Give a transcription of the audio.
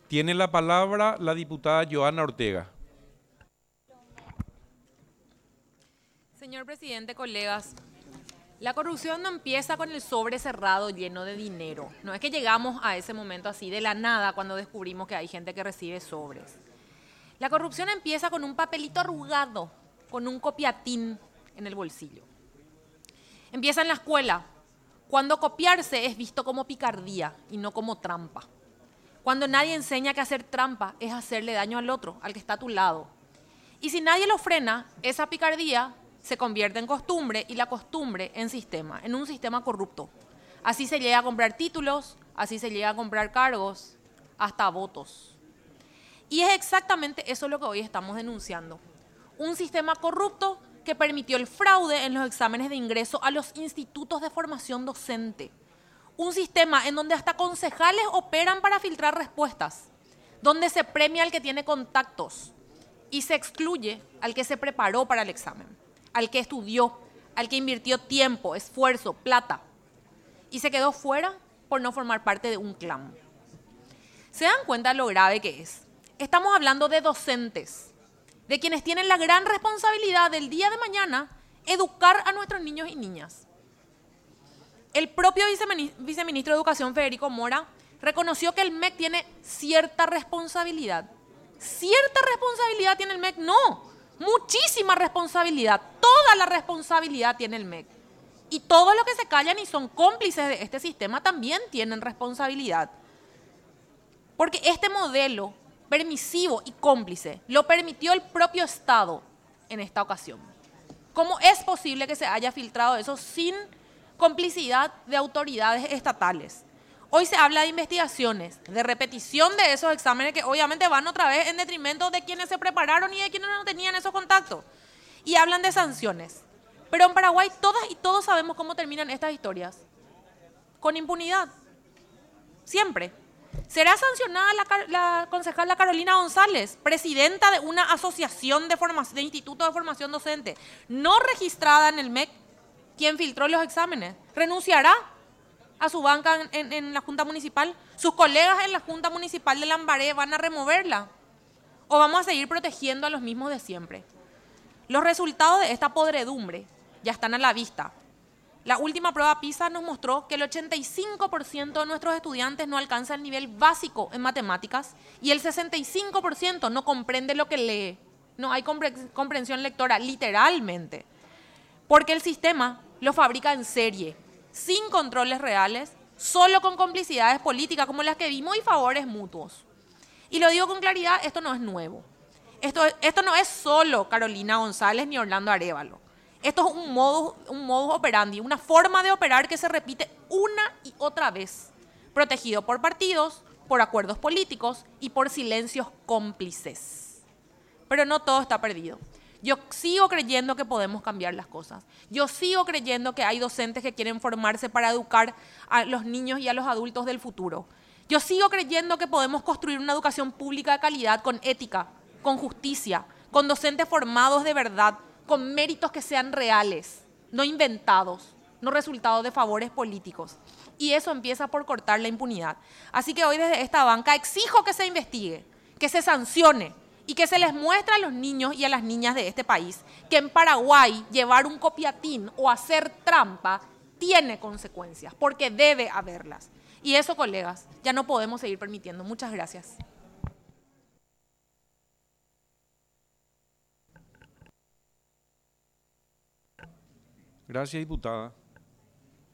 Tiene la palabra la diputada Joana Ortega. Señor presidente, colegas, la corrupción no empieza con el sobre cerrado lleno de dinero. No es que llegamos a ese momento así de la nada cuando descubrimos que hay gente que recibe sobres. La corrupción empieza con un papelito arrugado, con un copiatín en el bolsillo. Empieza en la escuela, cuando copiarse es visto como picardía y no como trampa. Cuando nadie enseña que hacer trampa es hacerle daño al otro, al que está a tu lado. Y si nadie lo frena, esa picardía se convierte en costumbre y la costumbre en sistema, en un sistema corrupto. Así se llega a comprar títulos, así se llega a comprar cargos, hasta votos. Y es exactamente eso lo que hoy estamos denunciando. Un sistema corrupto que permitió el fraude en los exámenes de ingreso a los institutos de formación docente. Un sistema en donde hasta concejales operan para filtrar respuestas, donde se premia al que tiene contactos y se excluye al que se preparó para el examen, al que estudió, al que invirtió tiempo, esfuerzo, plata y se quedó fuera por no formar parte de un clan. ¿Se dan cuenta de lo grave que es? Estamos hablando de docentes, de quienes tienen la gran responsabilidad del día de mañana educar a nuestros niños y niñas. El propio viceministro de Educación, Federico Mora, reconoció que el MEC tiene cierta responsabilidad. ¿Cierta responsabilidad tiene el MEC? No, muchísima responsabilidad. Toda la responsabilidad tiene el MEC. Y todos los que se callan y son cómplices de este sistema también tienen responsabilidad. Porque este modelo permisivo y cómplice lo permitió el propio Estado en esta ocasión. ¿Cómo es posible que se haya filtrado eso sin complicidad de autoridades estatales? Hoy se habla de investigaciones, de repetición de esos exámenes que obviamente van otra vez en detrimento de quienes se prepararon y de quienes no tenían esos contactos. Y hablan de sanciones. Pero en Paraguay todas y todos sabemos cómo terminan estas historias. Con impunidad. Siempre. ¿Será sancionada la concejala Carolina González, presidenta de una asociación de instituto de formación docente, no registrada en el MEC, quien filtró los exámenes? ¿Renunciará a su banca en la Junta Municipal? ¿Sus colegas en la Junta Municipal de Lambaré van a removerla? ¿O vamos a seguir protegiendo a los mismos de siempre? Los resultados de esta podredumbre ya están a la vista. La última prueba PISA nos mostró que el 85% de nuestros estudiantes no alcanza el nivel básico en matemáticas y el 65% no comprende lo que lee. No hay comprensión lectora, literalmente. Porque el sistema lo fabrica en serie, sin controles reales, solo con complicidades políticas como las que vimos y favores mutuos. Y lo digo con claridad, esto no es nuevo. Esto no es solo Carolina González ni Orlando Arévalo. Esto es un modus operandi, una forma de operar que se repite una y otra vez, protegido por partidos, por acuerdos políticos y por silencios cómplices. Pero no todo está perdido. Yo sigo creyendo que podemos cambiar las cosas. Yo sigo creyendo que hay docentes que quieren formarse para educar a los niños y a los adultos del futuro. Yo sigo creyendo que podemos construir una educación pública de calidad con ética, con justicia, con docentes formados de verdad, con méritos que sean reales, no inventados, no resultados de favores políticos. Y eso empieza por cortar la impunidad. Así que hoy desde esta banca exijo que se investigue, que se sancione y que se les muestre a los niños y a las niñas de este país que en Paraguay llevar un copiatín o hacer trampa tiene consecuencias, porque debe haberlas. Y eso, colegas, ya no podemos seguir permitiendo. Muchas gracias. Gracias, diputada.